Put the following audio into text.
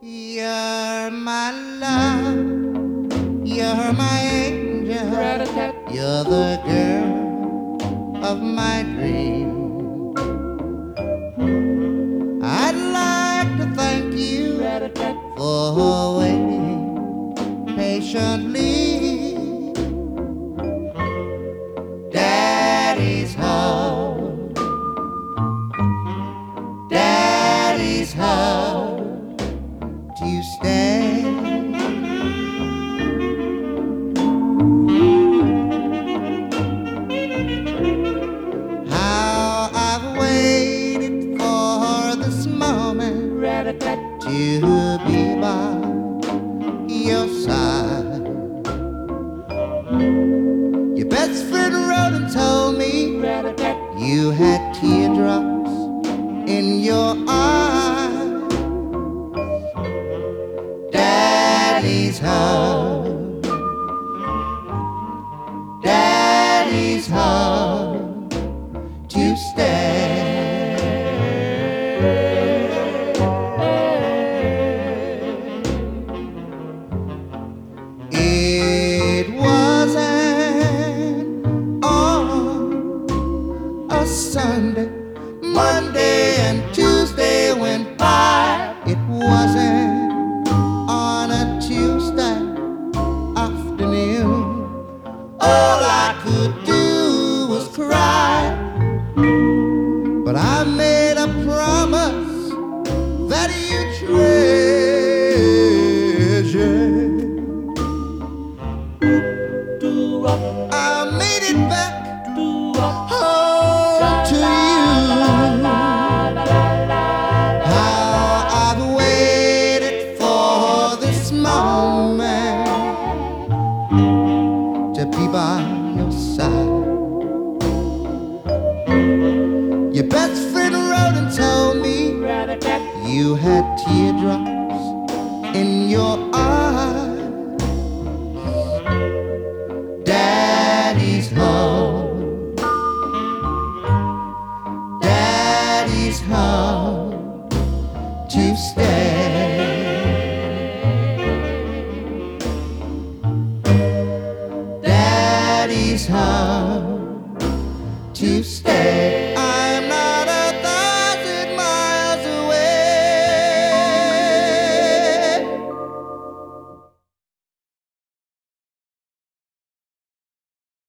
You're my love, you're my angel, you're the girl of my dream. I'd like to thank you for waiting patiently. Daddy's home, Daddy's home to stay. How I've waited for this moment to be by your side. Your best friend wrote and told me you had teardrops in your eyes. Daddy's home, Daddy's home to stay. It wasn't on a Sunday, Monday and Tuesday went by. It wasn't on a Tuesday afternoon. All I could do was cry, but I made a promise that you treasure. I made it back home to you. How I've waited for this moment to be by your side. Your best friend wrote and told me you had teardrops in your eyes. Daddy's home, Daddy's home to stay. Daddy's home to stay.